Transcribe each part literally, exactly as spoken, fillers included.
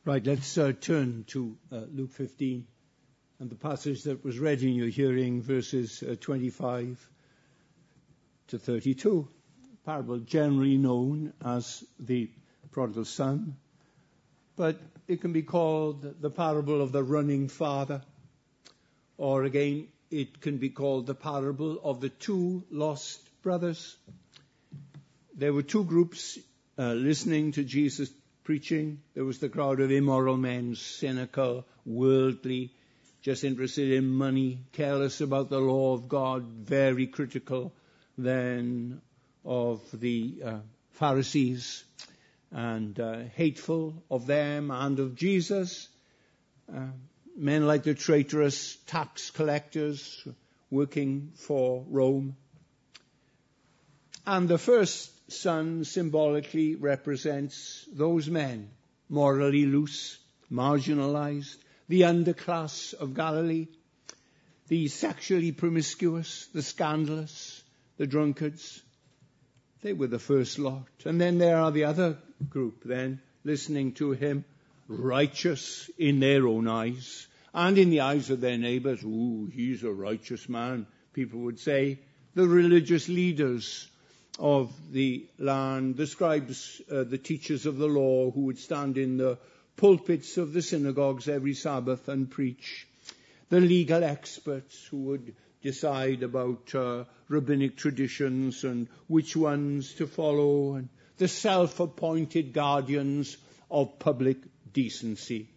Right, let's uh, turn to uh, Luke fifteen and the passage that was read in your hearing, verses uh, twenty-five to thirty-two. Parable generally known as the prodigal son, but it can be called the parable of the running father, or again, it can be called the parable of the two lost brothers. There were two groups uh, listening to Jesus preaching. There was the crowd of immoral men, cynical, worldly, just interested in money, careless about the law of God, very critical then of the uh, Pharisees, and uh, hateful of them and of Jesus. Uh, men like the traitorous tax collectors working for Rome. And the first son symbolically represents those men, morally loose, marginalized, the underclass of Galilee, the sexually promiscuous, the scandalous, the drunkards. They were the first lot. And then there are the other group then, listening to him, righteous in their own eyes, and in the eyes of their neighbors. Ooh, he's a righteous man, people would say. The religious leaders of the land, the scribes, uh, the teachers of the law who would stand in the pulpits of the synagogues every Sabbath and preach. The legal experts who would decide about uh, rabbinic traditions and which ones to follow, and the self-appointed guardians of public decency.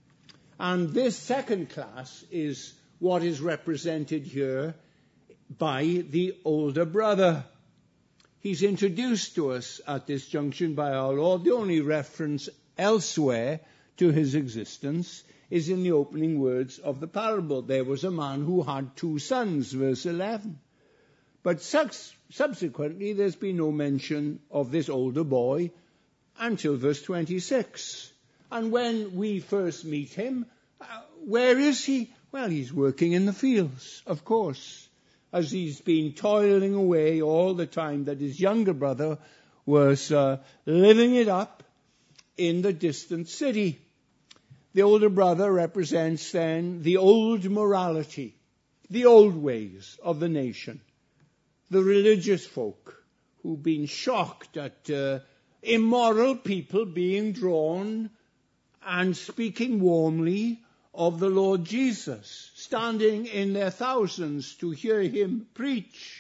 And this second class is what is represented here by the older brother. He's introduced to us at this junction by our Lord. The only reference elsewhere to his existence is in the opening words of the parable. There was a man who had two sons, verse eleven. But subsequently, there's been no mention of this older boy until verse twenty-six. And when we first meet him, uh, where is he? Well, he's working in the fields, of course, as he's been toiling away all the time that his younger brother was uh, living it up in the distant city. The older brother represents then the old morality, the old ways of the nation, the religious folk who've been shocked at uh, immoral people being drawn and speaking warmly of the Lord Jesus, standing in their thousands to hear him preach.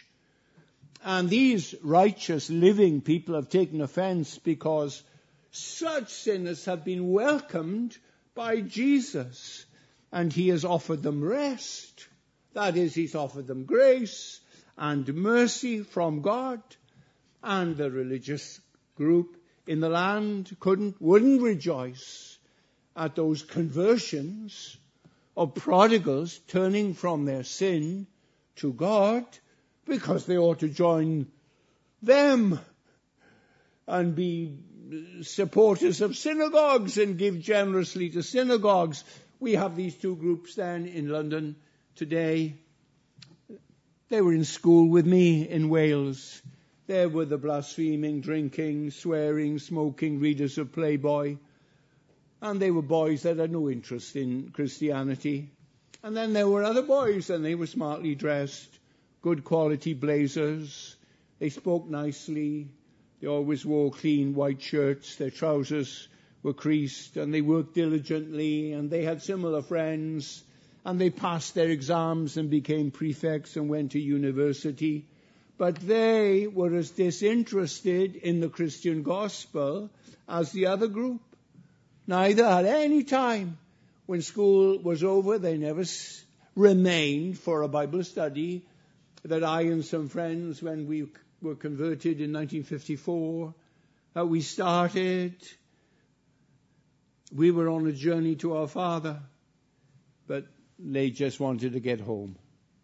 And these righteous living people have taken offense because such sinners have been welcomed by Jesus, and he has offered them rest. That is, he's offered them grace and mercy from God. And the religious group in the land couldn't, wouldn't rejoice at those conversions of prodigals turning from their sin to God, because they ought to join them and be supporters of synagogues and give generously to synagogues. We have these two groups then in London today. They were in school with me in Wales. There were the blaspheming, drinking, swearing, smoking readers of Playboy. And they were boys that had no interest in Christianity. And then there were other boys, and they were smartly dressed, good quality blazers. They spoke nicely. They always wore clean white shirts. Their trousers were creased, and they worked diligently, and they had similar friends, and they passed their exams and became prefects and went to university. But they were as disinterested in the Christian gospel as the other group. Neither at any time, when school was over, they never s- remained for a Bible study that I and some friends, when we were converted in nineteen fifty-four, that we started. We were on a journey to our Father, but they just wanted to get home.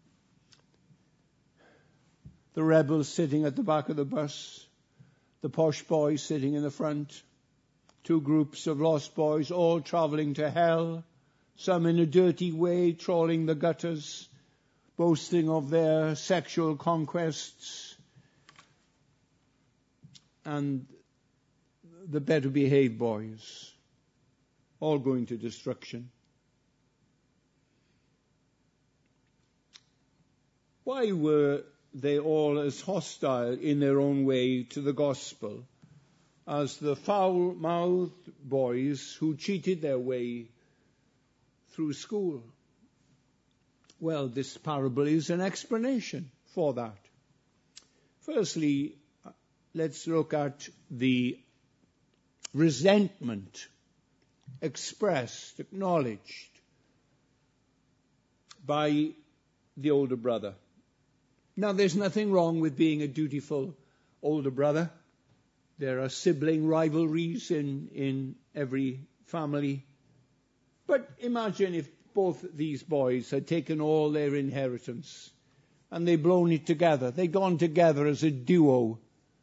The rebels sitting at the back of the bus, the posh boys sitting in the front, two groups of lost boys all traveling to hell, some in a dirty way trawling the gutters, boasting of their sexual conquests, and the better behaved boys all going to destruction. Why were they all as hostile in their own way to the gospel as the foul-mouthed boys who cheated their way through school? Well, this parable is an explanation for that. Firstly, let's look at the resentment expressed, acknowledged by the older brother. Now, there's nothing wrong with being a dutiful older brother. There are sibling rivalries in, in every family. But imagine if both these boys had taken all their inheritance and they'd blown it together. They'd gone together as a duo,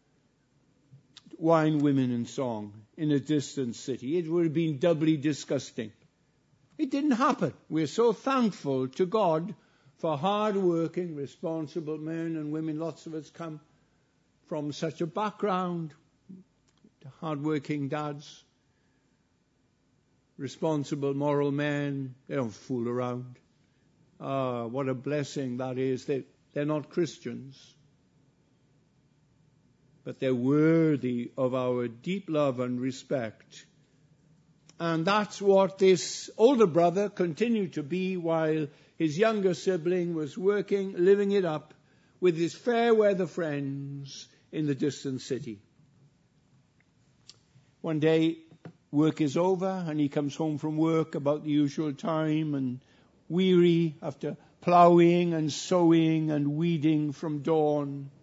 wine, women, and song, in a distant city. It would have been doubly disgusting. It didn't happen. We're so thankful to God for hard-working, responsible men and women. Lots of us come from such a background. Hard-working dads, responsible, moral men. They don't fool around. Ah, what a blessing that is. They, they're not Christians, but they're worthy of our deep love and respect. And that's what this older brother continued to be while his younger sibling was working, living it up with his fair-weather friends in the distant city. One day, work is over, and he comes home from work about the usual time, and weary after ploughing and sowing and weeding from dawn.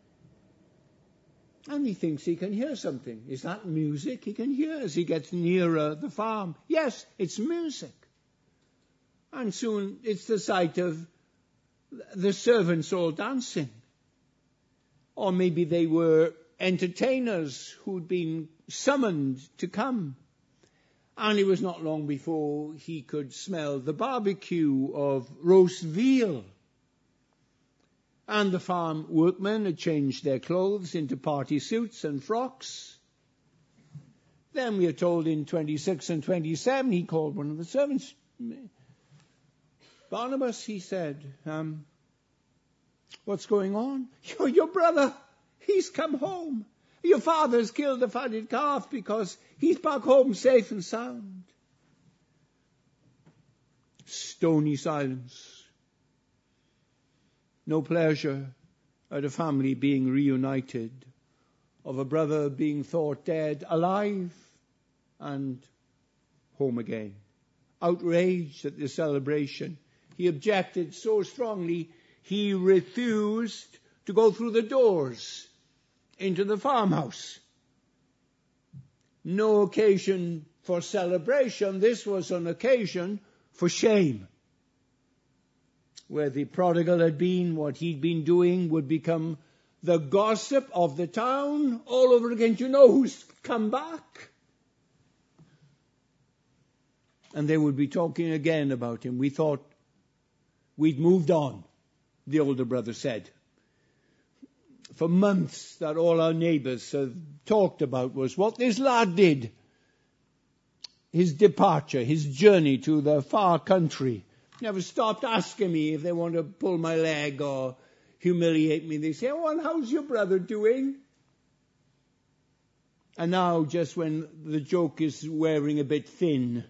And he thinks he can hear something. Is that music he can hear as he gets nearer the farm? Yes, it's music. And soon it's the sight of the servants all dancing. Or maybe they were entertainers who'd been summoned to come. And it was not long before he could smell the barbecue of roast veal. And the farm workmen had changed their clothes into party suits and frocks. Then we are told in twenty-six and twenty-seven, he called one of the servants. Barnabas, he said, um, what's going on? Your, your brother, he's come home. Your father's killed the fatted calf because he's back home safe and sound. Stony silence. No pleasure at a family being reunited, of a brother being thought dead, alive, and home again. Outraged at the celebration, he objected so strongly, he refused to go through the doors into the farmhouse. No occasion for celebration. This was an occasion for shame. Where the prodigal had been, what he'd been doing would become the gossip of the town all over again. Do you know who's come back? And they would be talking again about him. We thought we'd moved on, the older brother said. For months that all our neighbours have talked about was what this lad did. His departure, his journey to the far country. Never stopped asking me if they want to pull my leg or humiliate me. They say, oh, and how's your brother doing? And now, just when the joke is wearing a bit thin,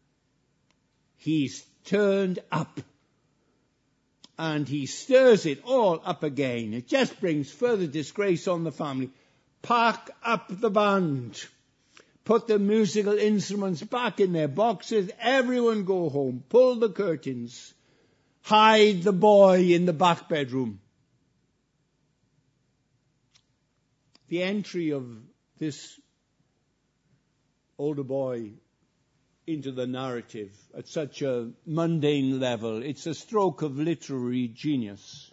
he's turned up. And he stirs it all up again. It just brings further disgrace on the family. Pack up the band. Put the musical instruments back in their boxes. Everyone go home. Pull the curtains. Hide the boy in the back bedroom. The entry of this older boy into the narrative at such a mundane level, it's a stroke of literary genius.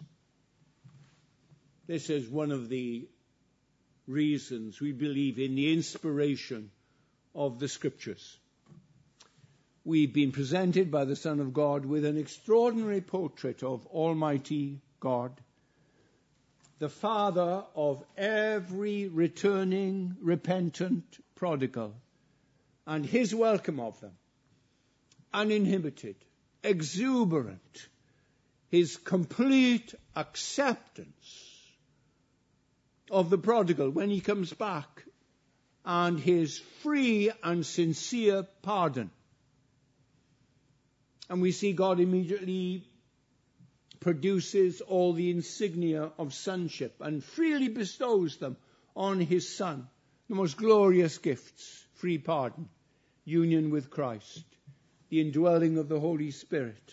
This is one of the reasons we believe in the inspiration of the Scriptures. We've been presented by the Son of God with an extraordinary portrait of Almighty God, the Father of every returning, repentant prodigal, and his welcome of them. uninhibited, exuberant, his complete acceptance of the prodigal when he comes back, and his free and sincere pardon. And we see God immediately produces all the insignia of sonship and freely bestows them on his Son. The most glorious gifts: free pardon, union with Christ, the indwelling of the Holy Spirit.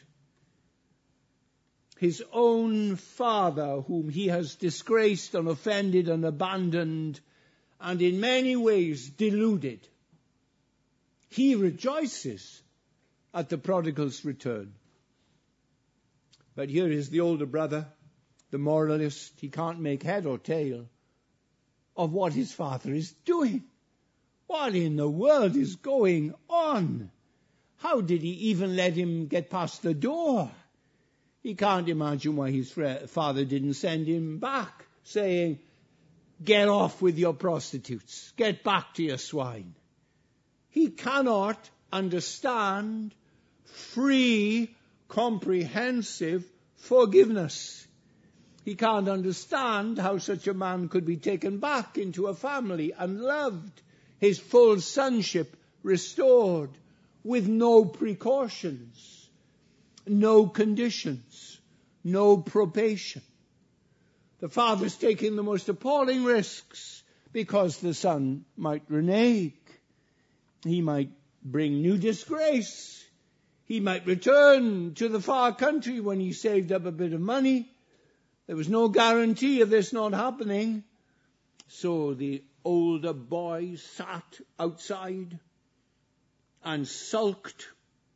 His own Father, whom he has disgraced and offended and abandoned and in many ways deluded, he rejoices at the prodigal's return. But here is the older brother, the moralist. He can't make head or tail of what his father is doing. What in the world is going on? How did he even let him get past the door? He can't imagine why his father didn't send him back, saying, "Get off with your prostitutes. Get back to your swine." He cannot understand free, comprehensive forgiveness. He can't understand how such a man could be taken back into a family and loved, his full sonship restored, with no precautions, no conditions, no probation. The father's taking the most appalling risks because the son might renege. He might bring new disgrace. He might return to the far country when he saved up a bit of money. There was no guarantee of this not happening. So the older boy sat outside and sulked.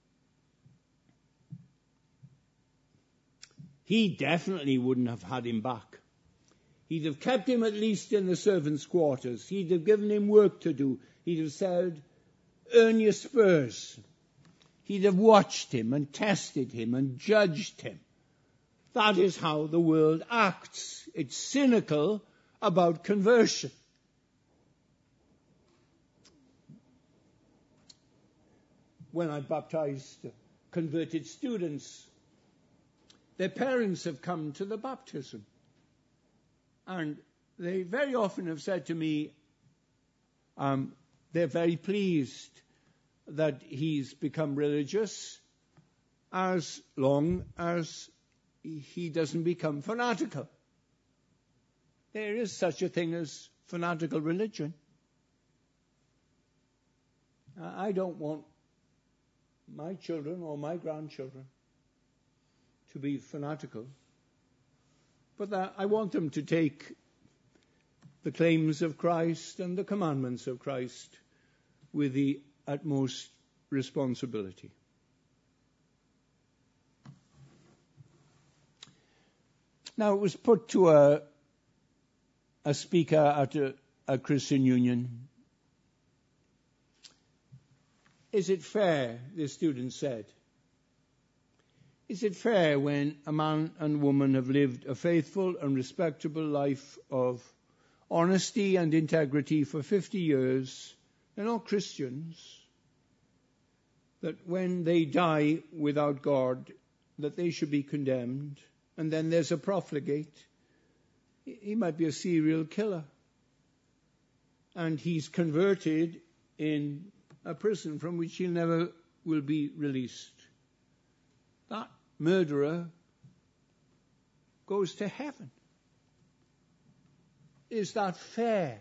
He definitely wouldn't have had him back. He'd have kept him at least in the servants' quarters. He'd have given him work to do. He'd have said, "Earn your spurs." He'd have watched him and tested him and judged him. That is how the world acts. It's cynical about conversion. When I baptized converted students, their parents have come to the baptism. And they very often have said to me, um, they're very pleased that he's become religious as long as he doesn't become fanatical. There is such a thing as fanatical religion. I don't want my children or my grandchildren to be fanatical, but that I want them to take the claims of Christ and the commandments of Christ with the utmost responsibility. Now, it was put to a, a speaker at a, a Christian union. Is it fair, the student said, is it fair when a man and woman have lived a faithful and respectable life of honesty and integrity for fifty years, they're not Christians, that when they die without God, that they should be condemned? And then there's a profligate. He might be a serial killer. And he's converted in a prison from which he never will be released. That murderer goes to heaven. Is that fair?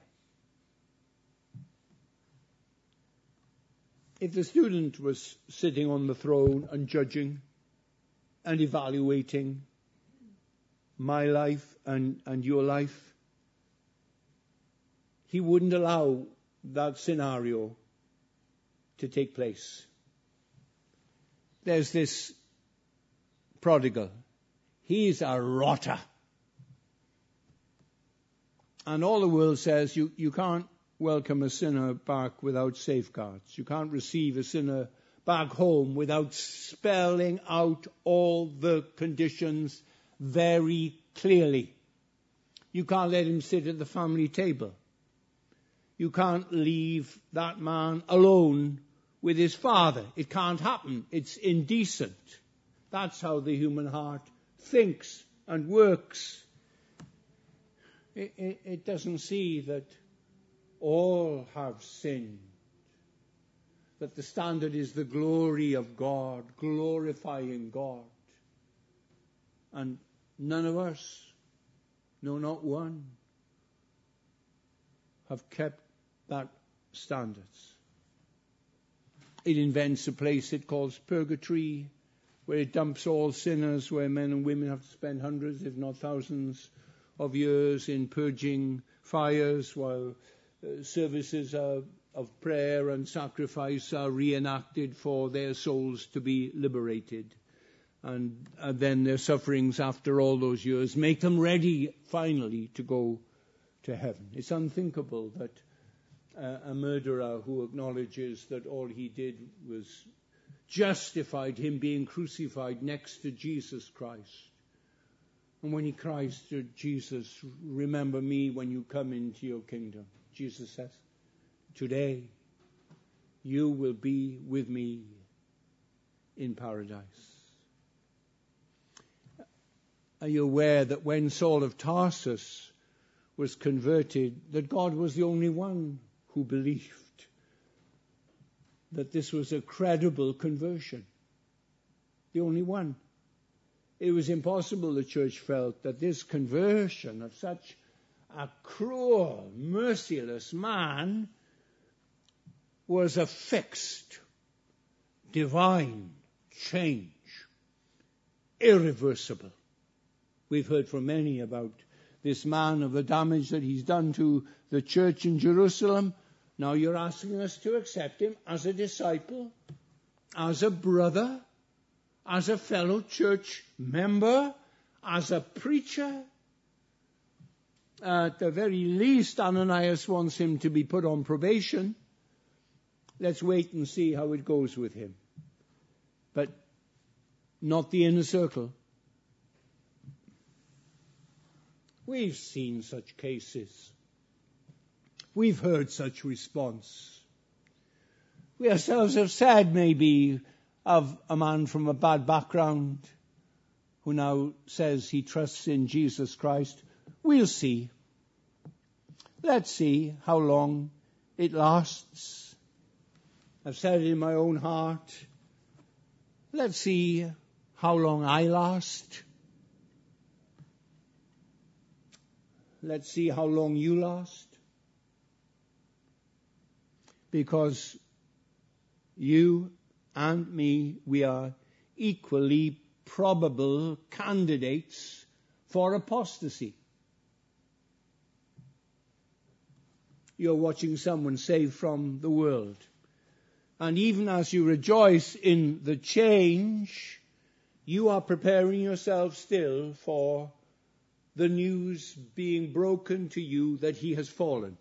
If the student was sitting on the throne and judging and evaluating my life and, and your life, he wouldn't allow that scenario to take place. There's this prodigal. He's a rotter. And all the world says you, you can't welcome a sinner back without safeguards. You can't receive a sinner back home without spelling out all the conditions very clearly. You can't let him sit at the family table. You can't leave that man alone with his father. It can't happen. It's indecent. That's how the human heart thinks and works. It, it, it doesn't see that all have sinned, that the standard is the glory of God, glorifying God. And none of us, no, not one, have kept that standards. It invents a place it calls purgatory, where it dumps all sinners, where men and women have to spend hundreds, if not thousands, of years in purging fires, while uh, services are, of prayer and sacrifice are reenacted for their souls to be liberated. And, and then their sufferings after all those years make them ready, finally, to go to heaven. It's unthinkable that uh, a murderer who acknowledges that all he did was justified him being crucified next to Jesus Christ. And when he cries to Jesus, remember me when you come into your kingdom, Jesus says, today you will be with me in paradise. Are you aware that when Saul of Tarsus was converted, that God was the only one who believed that this was a credible conversion? The only one. It was impossible, the church felt, that this conversion of such a cruel, merciless man was a fixed, divine change, irreversible. We've heard from many about this man, of the damage that he's done to the church in Jerusalem. Now you're asking us to accept him as a disciple, as a brother, as a fellow church member, as a preacher. At the very least, Ananias wants him to be put on probation. Let's wait and see how it goes with him. But not the inner circle. We've seen such cases. We've heard such response. We ourselves have said, maybe, of a man from a bad background who now says he trusts in Jesus Christ. We'll see. Let's see how long it lasts. I've said it in my own heart. Let's see how long I last. Let's see how long you last. Because you and me, we are equally probable candidates for apostasy. You're watching someone saved from the world. And even as you rejoice in the change, you are preparing yourself still for the news being broken to you that he has fallen.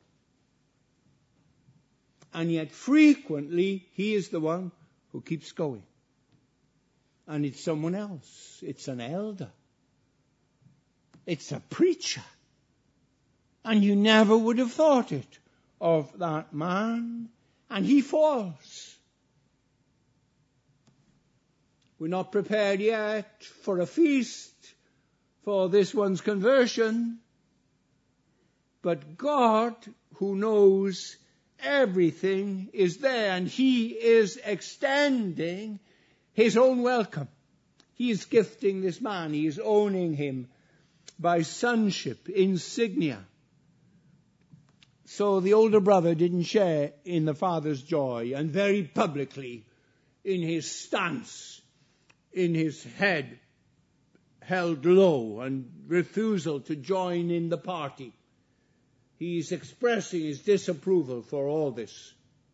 And yet frequently he is the one who keeps going. And it's someone else. It's an elder. It's a preacher. And you never would have thought it of that man. And he falls. We're not prepared yet for a feast for this one's conversion. But God, who knows everything, is there, and he is extending his own welcome. He is gifting this man. He is owning him by sonship, insignia. So the older brother didn't share in the father's joy, and very publicly, in his stance, in his head held low and refusal to join in the party, he's expressing his disapproval for all this.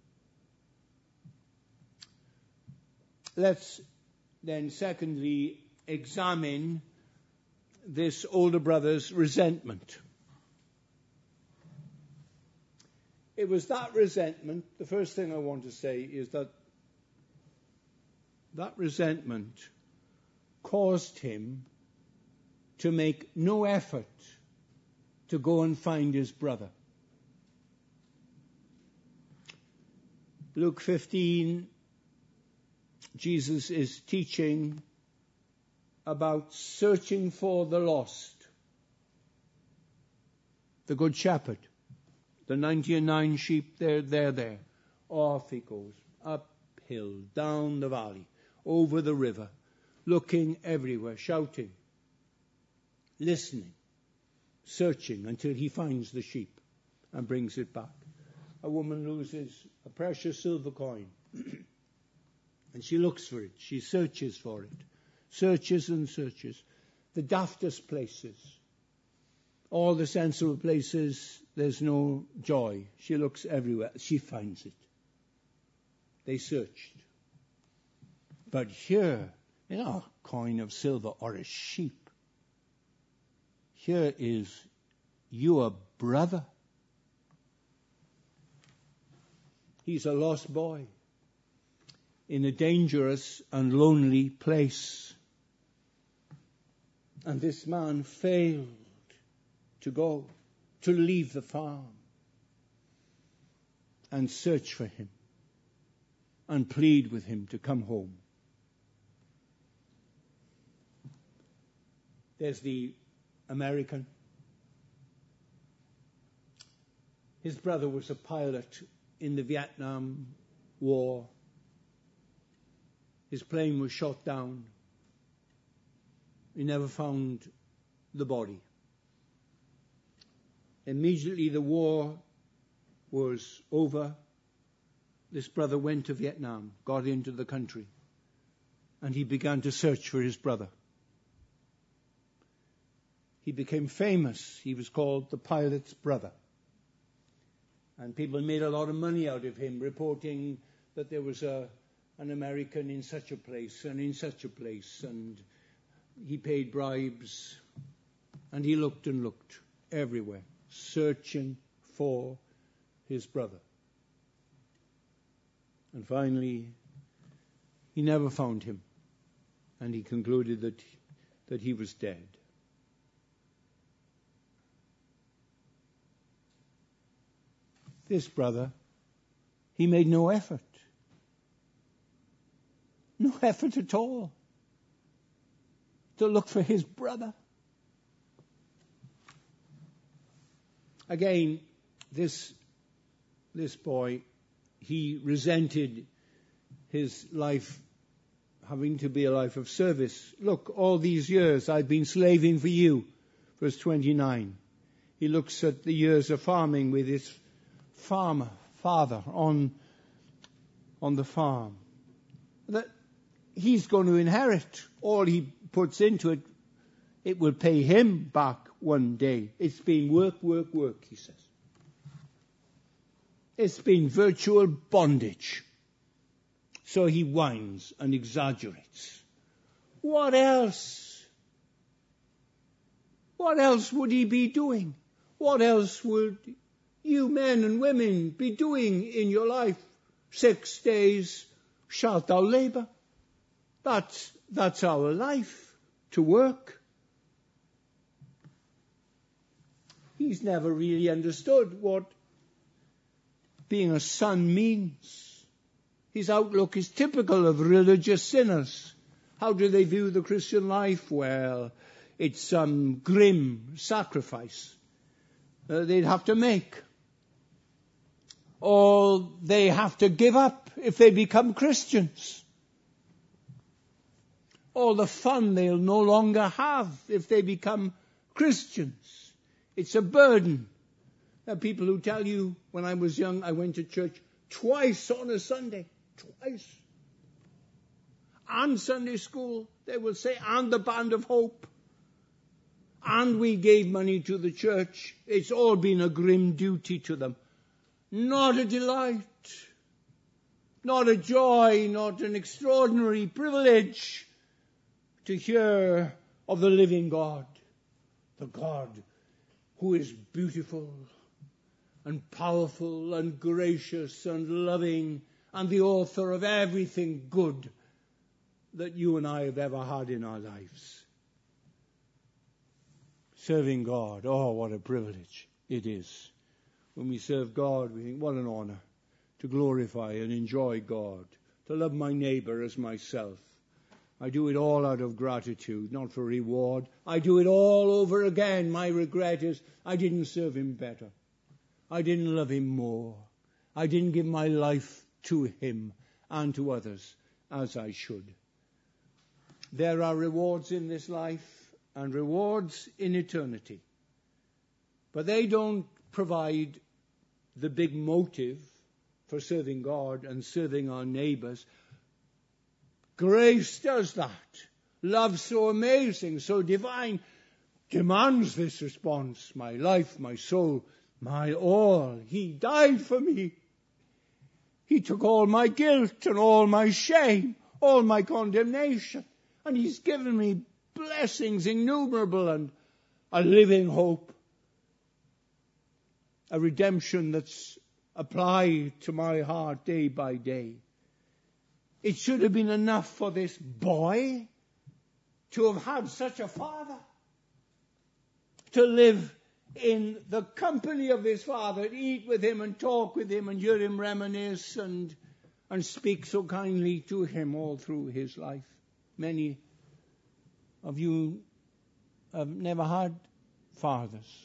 Let's then secondly examine this older brother's resentment. It was that resentment, the first thing I want to say is that that resentment caused him to make no effort to go and find his brother. Luke fifteen Jesus is teaching about searching for the lost. The good shepherd, the ninety-nine sheep, they're, they're there. Off he goes, uphill, down the valley, over the river, looking everywhere, shouting, listening, searching until he finds the sheep and brings it back. A woman loses a precious silver coin and she looks for it. She searches for it. Searches and searches. The daftest places. All the sensible places, there's no joy. She looks everywhere. She finds it. They searched. But here, you know, a coin of silver or a sheep. Here is your brother. He's a lost boy in a dangerous and lonely place. And this man failed to go, to leave the farm and search for him and plead with him to come home. There's the American. His brother was a pilot in the Vietnam War. His plane was shot down. He never found the body. Immediately the war was over. This brother went to Vietnam, got into the country, and he began to search for his brother. He became famous. He was called the pilot's brother. And people made a lot of money out of him, reporting that there was a, an American in such a place and in such a place. And he paid bribes. And he looked and looked everywhere, searching for his brother. And finally, he never found him. And he concluded that, that he was dead. This brother, he made no effort. No effort at all to look for his brother. Again, this, this boy, he resented his life having to be a life of service. Look, all these years I've been slaving for you. Verse twenty-nine. He looks at the years of farming with his farmer, father on, on the farm. That he's going to inherit all he puts into it. It will pay him back one day. It's been work, work, work, he says. It's been virtual bondage. So he whines and exaggerates. What else? What else would he be doing? What else would you men and women be doing in your life? Six days shalt thou labor. That's, that's our life, to work. He's never really understood what being a son means. His outlook is typical of religious sinners. How do they view the Christian life? Well, it's some grim sacrifice uh, they'd have to make. Or they have to give up if they become Christians. All the fun they'll no longer have if they become Christians. It's a burden. There are people who tell you, when I was young, I went to church twice on a Sunday. Twice. And Sunday school, they will say, and the Band of Hope. And we gave money to the church. It's all been a grim duty to them. Not a delight. Not a joy, not an extraordinary privilege to hear of the living God. The God who is beautiful and powerful and gracious and loving and the author of everything good that you and I have ever had in our lives. Serving God, oh, what a privilege it is. When we serve God, we think, what an honor to glorify and enjoy God, to love my neighbor as myself. I do it all out of gratitude, not for reward. I do it all over again. My regret is I didn't serve him better. I didn't love him more. I didn't give my life to him and to others as I should. There are rewards in this life and rewards in eternity. But they don't provide the big motive for serving God and serving our neighbors. Grace does that. Love so amazing, so divine, demands this response. My life, my soul, my all. He died for me. He took all my guilt and all my shame, all my condemnation. And he's given me blessings innumerable and a living hope. A redemption that's applied to my heart day by day. It should have been enough for this boy to have had such a father, to live in the company of his father, to eat with him and talk with him and hear him reminisce and, and speak so kindly to him all through his life. Many of you have never had fathers.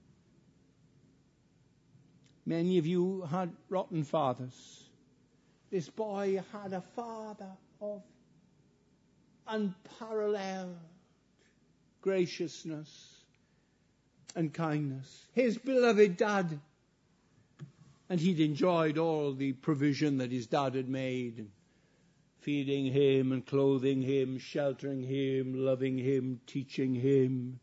Many of you had rotten fathers. This boy had a father of unparalleled graciousness and kindness. His beloved dad. And he'd enjoyed all the provision that his dad had made. And feeding him and clothing him, sheltering him, loving him, teaching him.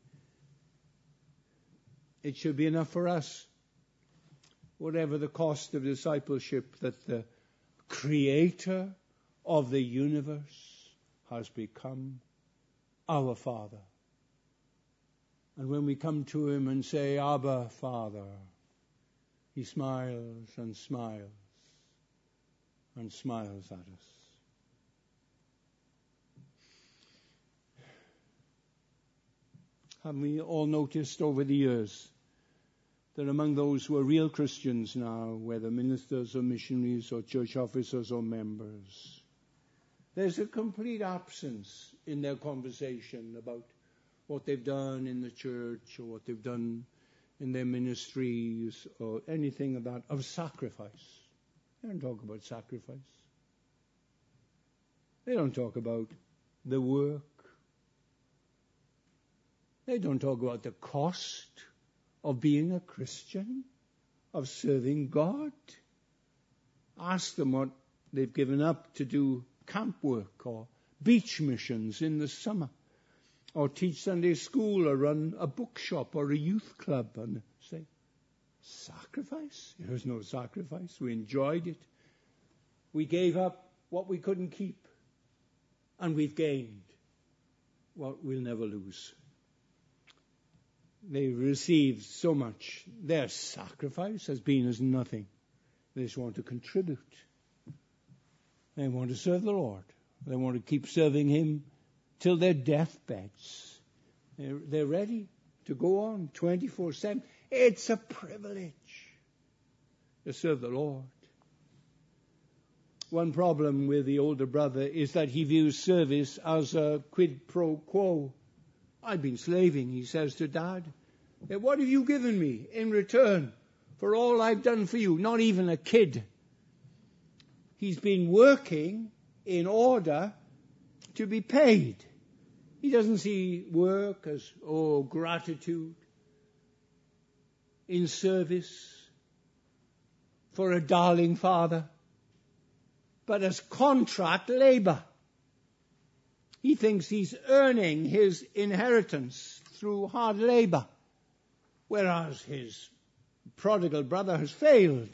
It should be enough for us. Whatever the cost of discipleship, that the Creator of the universe has become our Father. And when we come to him and say, Abba, Father, he smiles and smiles and smiles at us. Have we all noticed over the years that among those who are real Christians now, whether ministers or missionaries or church officers or members, there's a complete absence in their conversation about what they've done in the church or what they've done in their ministries or anything about of sacrifice. They don't talk about sacrifice. They don't talk about the work. They don't talk about the cost of being a Christian, of serving God. Ask them what they've given up to do camp work or beach missions in the summer, or teach Sunday school, or run a bookshop or a youth club, and say, sacrifice? There's no sacrifice. We enjoyed it. We gave up what we couldn't keep, and we've gained what we'll never lose. They received so much. Their sacrifice has been as nothing. They just want to contribute. They want to serve the Lord. They want to keep serving him till their deathbeds. They're, they're ready to go on twenty-four seven. It's a privilege to serve the Lord. One problem with the older brother is that he views service as a quid pro quo. I've been slaving, he says to Dad. What have you given me in return for all I've done for you? Not even a kid. He's been working in order to be paid. He doesn't see work as, oh, gratitude in service for a darling father, but as contract labor. He thinks he's earning his inheritance through hard labor, whereas his prodigal brother has failed.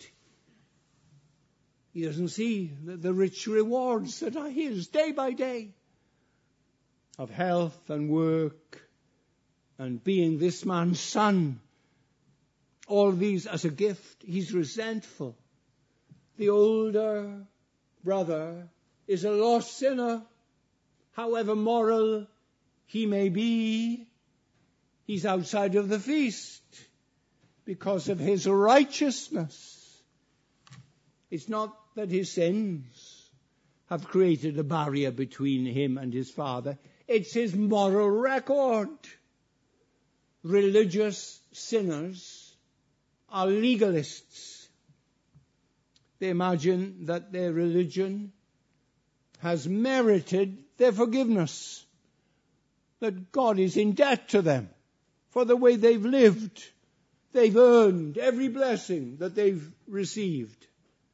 He doesn't see the, the rich rewards that are his day by day of health and work and being this man's son. All these as a gift. He's resentful. The older brother is a lost sinner. However moral he may be, he's outside of the feast because of his righteousness. It's not that his sins have created a barrier between him and his Father. It's his moral record. Religious sinners are legalists. They imagine that their religion has merited their forgiveness, that God is in debt to them for the way they've lived. They've earned every blessing that they've received.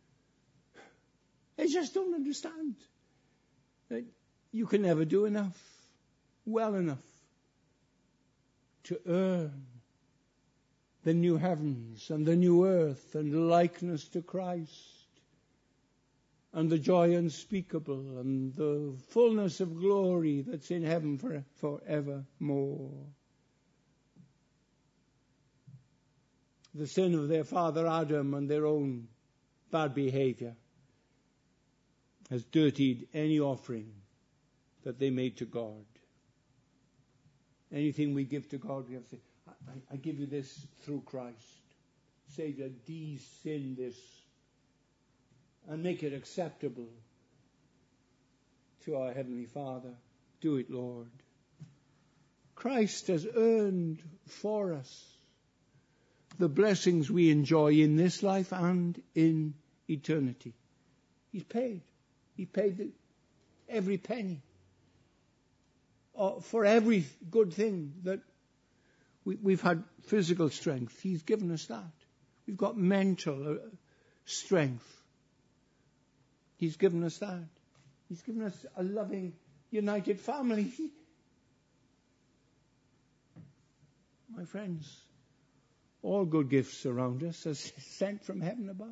They just don't understand that you can never do enough, well enough, to earn the new heavens and the new earth and likeness to Christ and the joy unspeakable and the fullness of glory that's in heaven for forevermore. The sin of their father Adam and their own bad behavior has dirtied any offering that they made to God. Anything we give to God, we have to say, I, I give you this through Christ. Savior, de-sin this and make it acceptable to our Heavenly Father. Do it, Lord. Christ has earned for us the blessings we enjoy in this life and in eternity. He's paid. He paid the, every penny uh, for every good thing that we, we've had physical strength. He's given us that. We've got mental uh, strength. He's given us that. He's given us a loving, united family. My friends, all good gifts around us are sent from heaven above.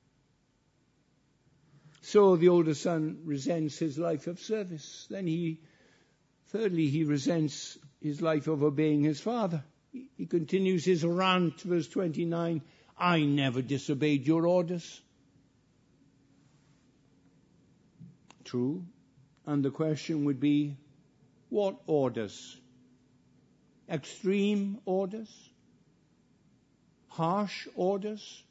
So the older son resents his life of service. Then he, thirdly, he resents his life of obeying his father. He, he continues his rant, verse twenty-nine, I never disobeyed your orders. True. And the question would be, what orders? Extreme orders? Harsh orders?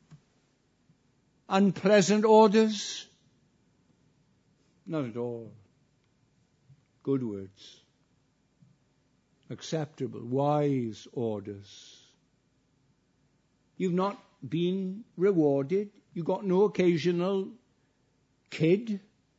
Unpleasant orders? Not at all. Good words. Acceptable, wise orders. You've not been rewarded. You got no occasional kid.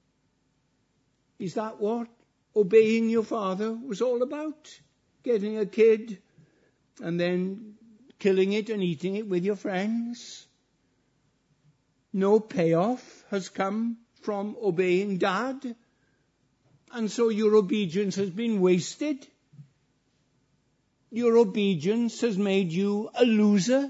Is that what obeying your father was all about? Getting a kid and then killing it and eating it with your friends? No payoff has come from obeying Dad, and so your obedience has been wasted. Your obedience has made you a loser.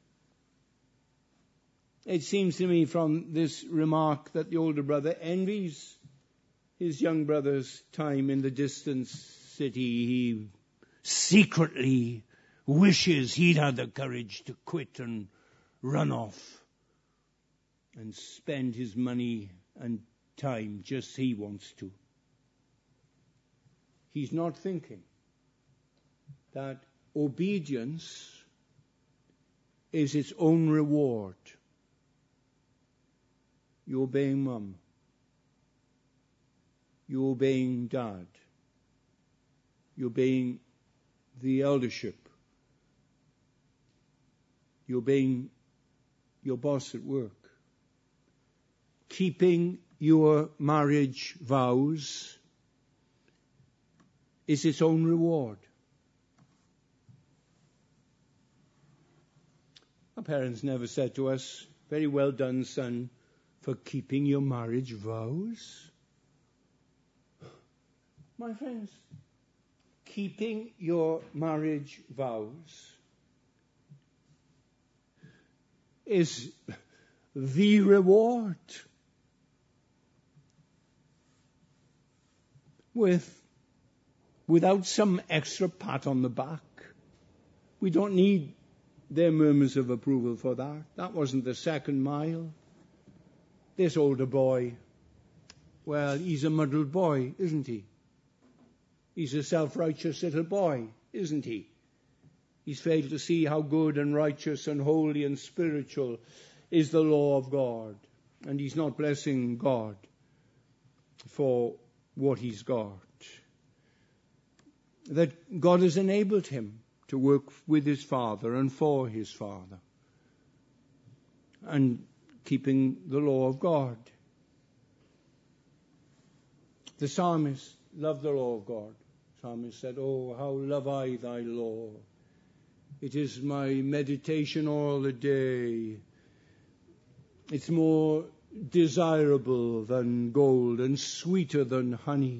It seems to me from this remark that the older brother envies his young brother's time in the distant city. He secretly wishes he'd had the courage to quit and run off and spend his money and time just as he wants to. He's not thinking that obedience is its own reward. You're obeying Mum. You're obeying Dad. You're obeying the eldership. You're obeying your boss at work. Keeping your marriage vows is its own reward. Our parents never said to us, very well done, son, for keeping your marriage vows. My friends, keeping your marriage vows is the reward. With, without some extra pat on the back. We don't need their murmurs of approval for that. That wasn't the second mile. This older boy, well, he's a muddled boy, isn't he? He's a self-righteous little boy, isn't he? He's failed to see how good and righteous and holy and spiritual is the law of God. And he's not blessing God for what he's got. That God has enabled him to work with his father and for his father, and keeping the law of God. The psalmist loved the law of God. The psalmist said, "Oh, how love I thy law. It is my meditation all the day. It's more desirable than gold and sweeter than honey."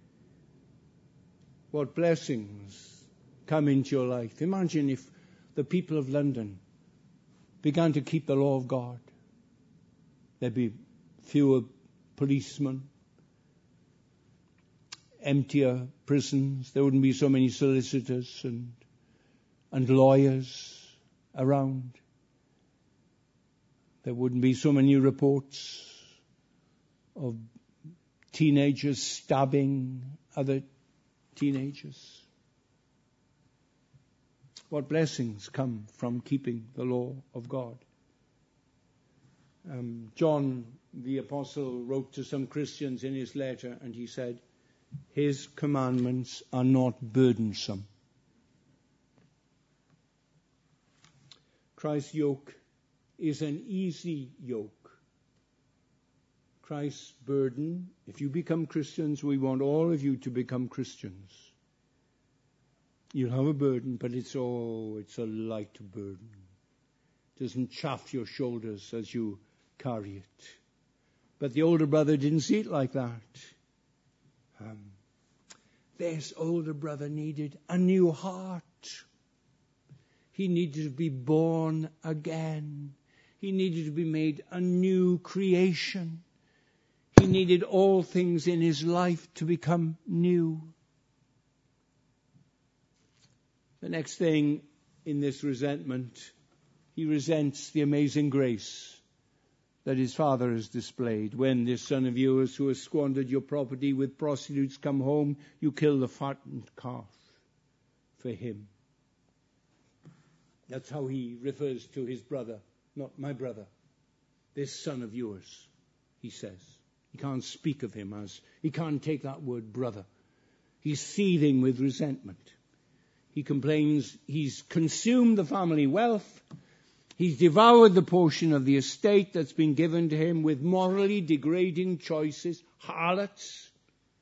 What blessings come into your life. Imagine if the people of London began to keep the law of God. There'd be fewer policemen, emptier prisons. There wouldn't be so many solicitors and and lawyers around. There wouldn't be so many reports of teenagers stabbing other teenagers. What blessings come from keeping the law of God. Um, John, the apostle, wrote to some Christians in his letter, and he said, his commandments are not burdensome. Christ's yoke is an easy yoke. Christ's burden, if you become Christians, we want all of you to become Christians. You'll have a burden, but it's, oh, it's a light burden. It doesn't chafe your shoulders as you carry it. But the older brother didn't see it like that. Um, this older brother needed a new heart. He needed to be born again. He needed to be made a new creation. He needed all things in his life to become new. The next thing in this resentment, he resents the amazing grace that his father has displayed. When this son of yours who has squandered your property with prostitutes come home, you kill the fattened calf for him. That's how he refers to his brother, not my brother. This son of yours, he says. He can't speak of him as, he can't take that word brother. He's seething with resentment. He complains he's consumed the family wealth. He's devoured the portion of the estate that's been given to him with morally degrading choices, harlots.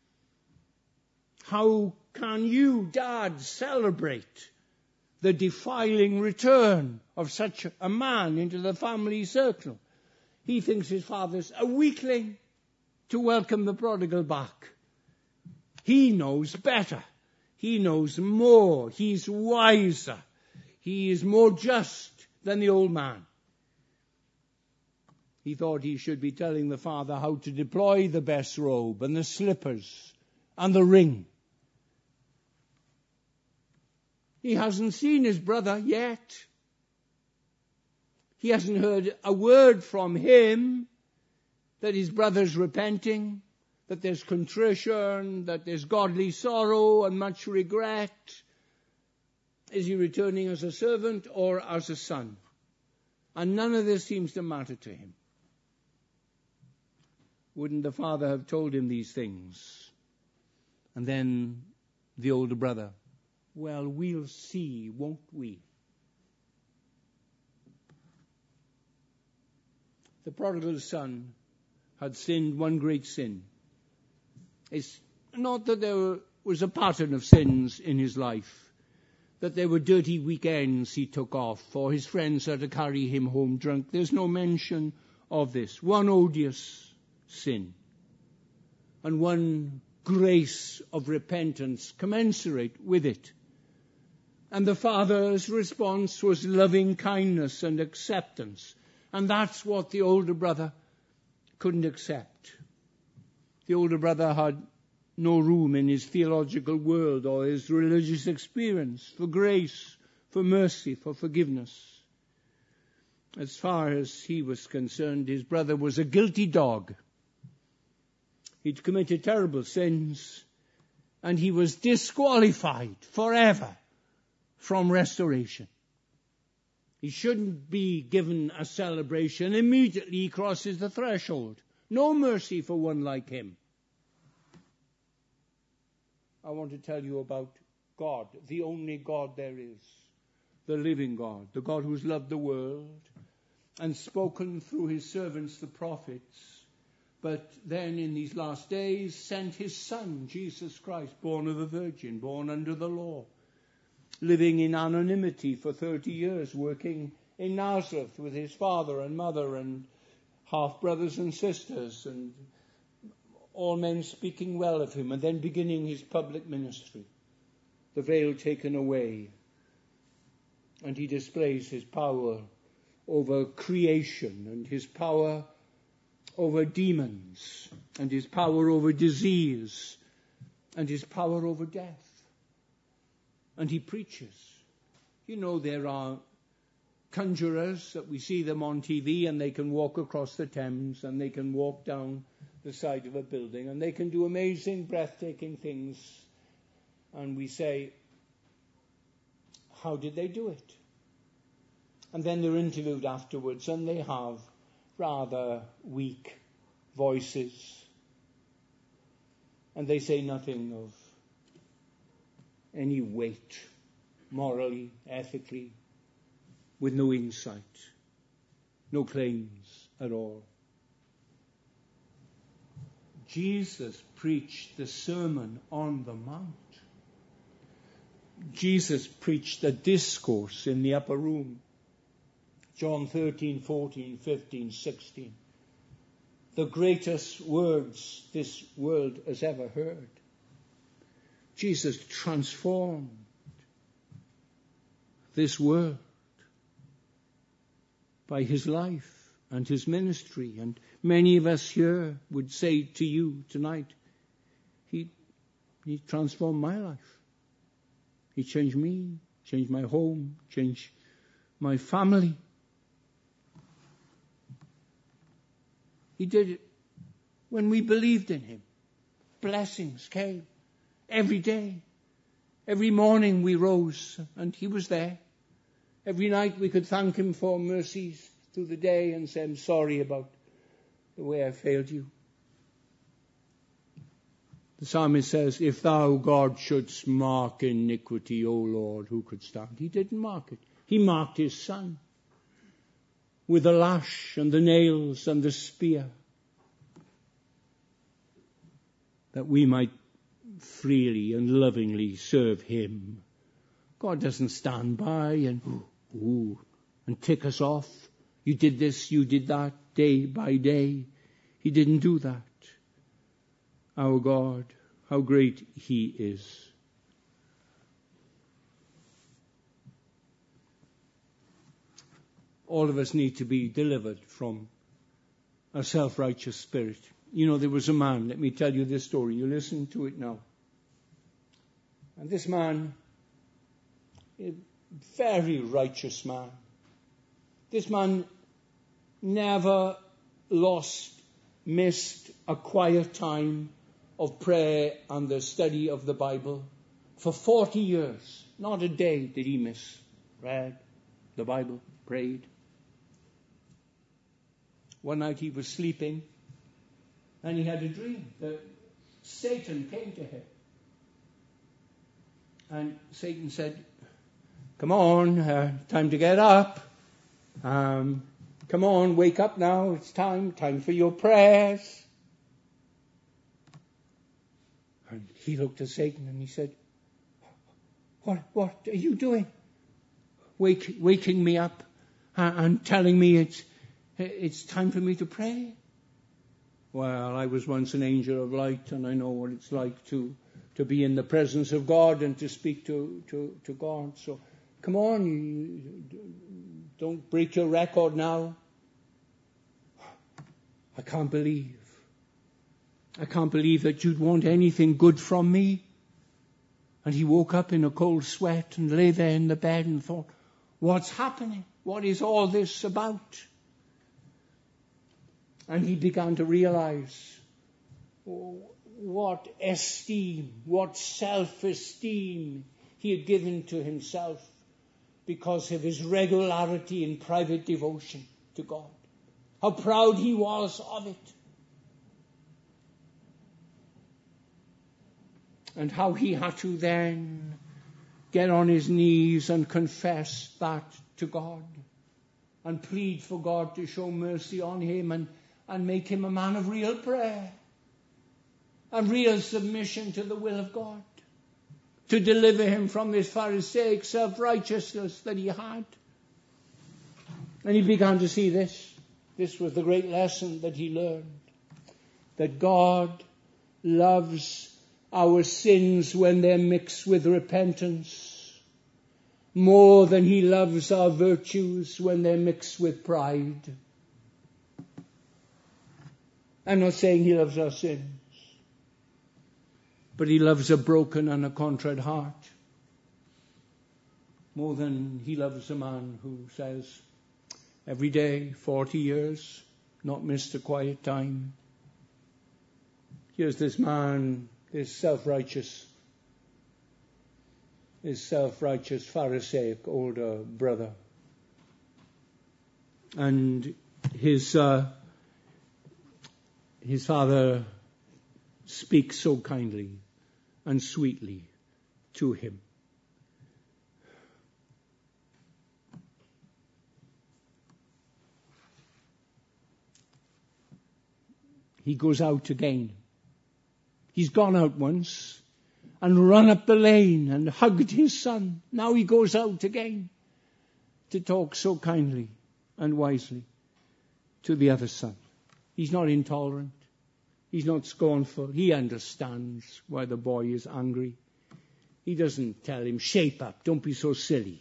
How can you, Dad, celebrate the defiling return of such a man into the family circle? He thinks his father's a weakling to welcome the prodigal back. He knows better. He knows more. He's wiser. He is more just than the old man. He thought he should be telling the father how to deploy the best robe and the slippers and the ring. He hasn't seen his brother yet. He hasn't heard a word from him that his brother's repenting, that there's contrition, that there's godly sorrow and much regret. Is he returning as a servant or as a son? And none of this seems to matter to him. Wouldn't the father have told him these things? And then the older brother, well, we'll see, won't we? The prodigal son had sinned one great sin. It's not that there was a pattern of sins in his life, that there were dirty weekends he took off, or his friends had to carry him home drunk. There's no mention of this. One odious sin, and one grace of repentance commensurate with it. And the father's response was loving kindness and acceptance. And that's what the older brother couldn't accept. The older brother had no room in his theological world or his religious experience for grace, for mercy, for forgiveness. As far as he was concerned, his brother was a guilty dog. He'd committed terrible sins, and he was disqualified forever from restoration. He shouldn't be given a celebration. Immediately he crosses the threshold. No mercy for one like him. I want to tell you about God, the only God there is, the living God, the God who's loved the world and spoken through his servants, the prophets, but then in these last days sent his Son, Jesus Christ, born of a virgin, born under the law, living in anonymity for thirty years, working in Nazareth with his father and mother and half-brothers and sisters, and all men speaking well of him, and then beginning his public ministry, the veil taken away, and he displays his power over creation, and his power over demons, and his power over disease, and his power over death. And he preaches. You know, there are conjurers that we see them on T V, and they can walk across the Thames, and they can walk down the side of a building, and they can do amazing, breathtaking things. And we say, how did they do it? And then they're interviewed afterwards, and they have rather weak voices. And they say nothing of any weight, morally, ethically, with no insight, no claims at all. Jesus preached the Sermon on the Mount. Jesus preached a discourse in the upper room. John thirteen, fourteen, fifteen, sixteen. The greatest words this world has ever heard. Jesus transformed this world by his life and his ministry. And many of us here would say to you tonight, he, he transformed my life. He changed me, changed my home, changed my family. He did it when we believed in him. Blessings came every day. Every morning we rose and he was there. Every night we could thank him for mercies through the day and say, I'm sorry about the way I failed you. The psalmist says, if thou, God, shouldst mark iniquity, O Lord, who could stand? He didn't mark it. He marked his Son with the lash and the nails and the spear, that we might freely and lovingly serve him. God doesn't stand by and ooh, and tick us off. You did this, you did that, day by day. He didn't do that. Our God, how great he is. All of us need to be delivered from a self-righteous spirit. You know, there was a man, let me tell you this story. You listen to it now. And this man, a very righteous man, this man never lost, missed a quiet time of prayer and the study of the Bible. For forty years, not a day did he miss. Read the Bible, prayed. One night he was sleeping and he had a dream that Satan came to him. And Satan said, come on, uh, time to get up. Um, come on, wake up now. It's time, time for your prayers. And he looked at Satan and he said, what, what are you doing? Wake, waking me up uh, and telling me it's, it's time for me to pray? Well, I was once an angel of light, and I know what it's like to, to be in the presence of God and to speak to, to, to God. So come on, you, don't break your record now. I can't believe. I can't believe that you'd want anything good from me. And he woke up in a cold sweat and lay there in the bed and thought, what's happening? What is all this about? And he began to realize what esteem, what self-esteem he had given to himself because of his regularity in private devotion to God. How proud he was of it. and how he had to then get on his knees and confess that to God and plead for God to show mercy on him and, and make him a man of real prayer and real submission to the will of God, to deliver him from this Pharisaic self-righteousness that he had. And he began to see this. This was the great lesson that he learned, that God loves our sins when they're mixed with repentance more than he loves our virtues when they're mixed with pride. I'm not saying he loves our sins, but he loves a broken and a contrite heart more than he loves a man who says, every day, forty years, not missed a quiet time. Here's this man, this self-righteous, this self-righteous Pharisaic older brother. And his, uh, his father speaks so kindly and sweetly to him. He goes out again. He's gone out once and run up the lane and hugged his son. Now he goes out again to talk so kindly and wisely to the other son. He's not intolerant. He's not scornful. He understands why the boy is angry. He doesn't tell him, shape up, don't be so silly.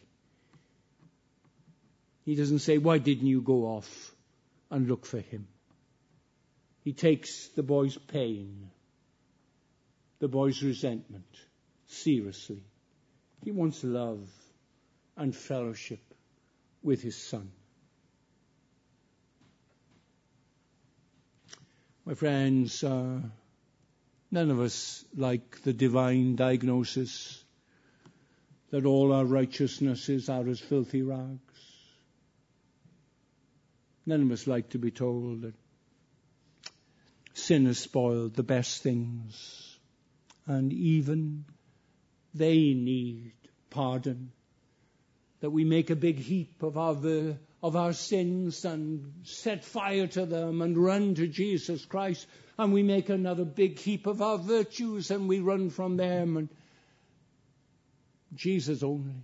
He doesn't say, why didn't you go off and look for him? He takes the boy's pain, the boy's resentment, seriously. He wants love and fellowship with his son. My friends, uh, none of us like the divine diagnosis that all our righteousnesses are as filthy rags. None of us like to be told that sin has spoiled the best things, and even they need pardon. That we make a big heap of our of our sins and set fire to them and run to Jesus Christ, and we make another big heap of our virtues and we run from them and Jesus only.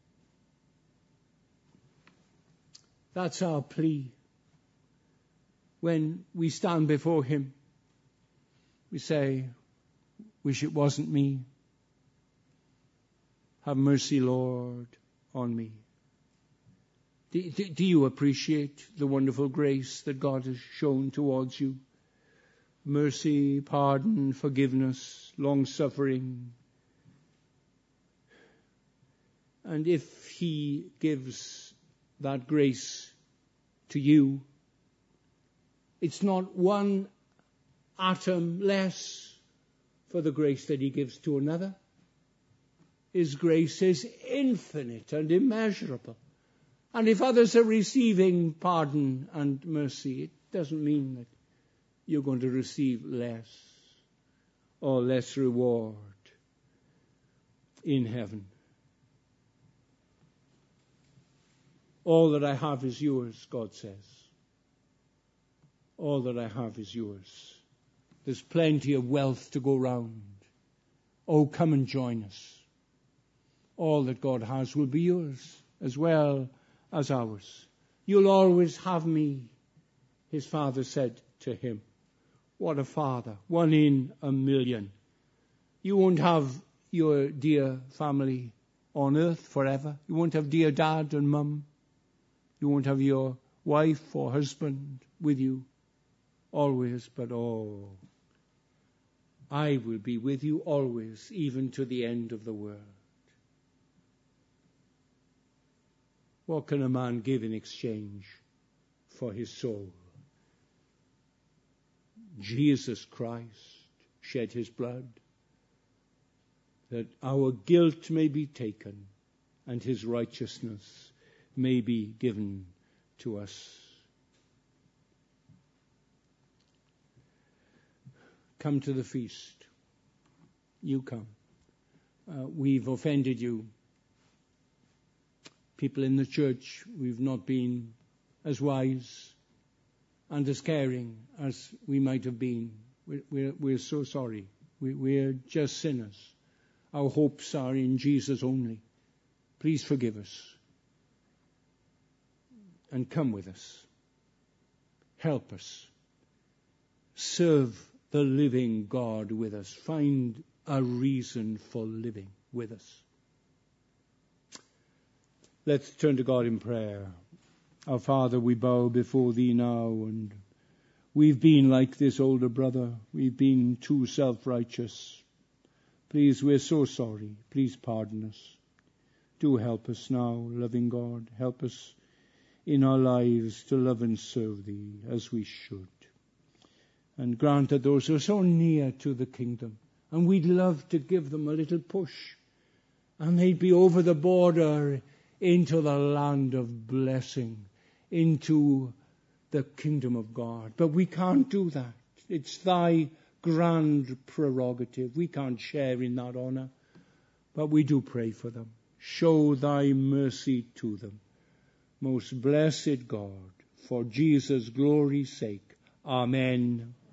That's our plea. When we stand before him, we say, wish it wasn't me. Have mercy, Lord, on me. Do, do, do you appreciate the wonderful grace that God has shown towards you? Mercy, pardon, forgiveness, long-suffering. And if he gives that grace to you, it's not one atom less for the grace that he gives to another. His grace is infinite and immeasurable. And if others are receiving pardon and mercy, it doesn't mean that you're going to receive less or less reward in heaven. All that I have is yours, God says. All that I have is yours. There's plenty of wealth to go round. Oh, come and join us. All that God has will be yours as well as ours. You'll always have me, his father said to him. What a father, one in a million. You won't have your dear family on earth forever. You won't have dear dad and mum. You won't have your wife or husband with you always, but oh, I will be with you always, even to the end of the world. What can a man give in exchange for his soul? Jesus Christ shed his blood that our guilt may be taken and his righteousness may be given to us. Come to the feast. You come. uh, we've offended you. People in the church, we've not been as wise and as caring as we might have been. We're, we're, we're so sorry. We, we're just sinners. Our hopes are in Jesus only. Please forgive us. And come with us. Help us. Serve the living God with us. Find a reason for living with us. Let's turn to God in prayer. Our Father, we bow before Thee now, and we've been like this older brother. We've been too self-righteous. Please, we're so sorry. Please pardon us. Do help us now, loving God. Help us in our lives to love and serve Thee as we should. And grant that those who are so near to the kingdom, and we'd love to give them a little push, and they'd be over the border into the land of blessing, into the kingdom of God. But we can't do that. It's Thy grand prerogative. We can't share in that honor. But we do pray for them. Show Thy mercy to them. Most blessed God, for Jesus' glory's sake. Amen.